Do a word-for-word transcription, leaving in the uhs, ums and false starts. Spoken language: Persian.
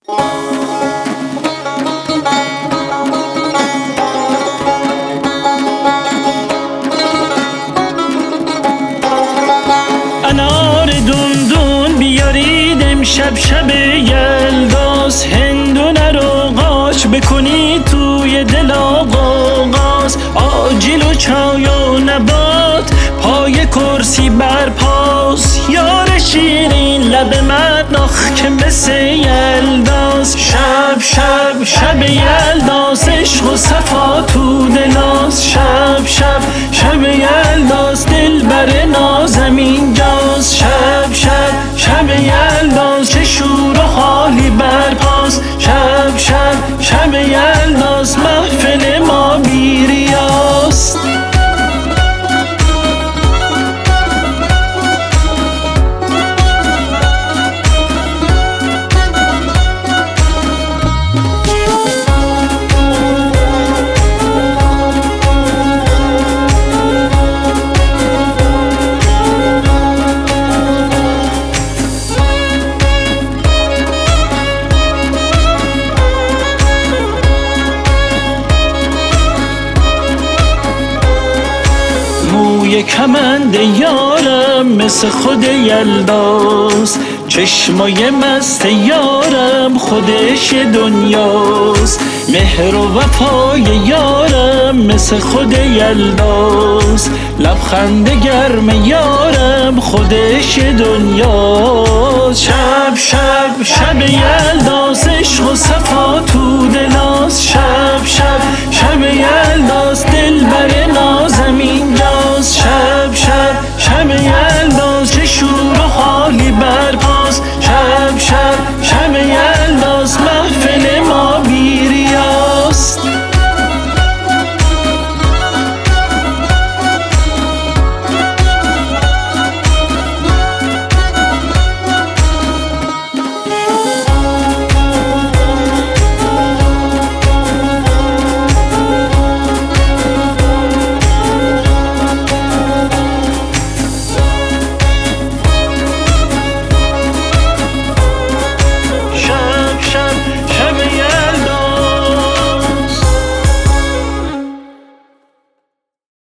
انار دون دون بیارید امشب شب یلداست، هندونه رو قاچ بکنید توی دل آقاس، آجیل و چای و نبات پای کرسی برپاس، یار شیرین لب مدناخ که مثل یلداست. شب شب شب یلداست، عشق و صفا تو دلاست، شب شب شب یلداست، دل بر نازم اینجاست، شب شب شب یلداست، چه شور و حالی برپاست، شب شب شب یلداست، محفل ما بیریاست. موی کمند یارم مثل خود یلداست، چشمای مست یارم خودش دنیاست، مهر و وفای یارم مثل خود یلداست، لبخند گرم یارم خودش دنیاست. شب شب شب یلداست، عشق و صفا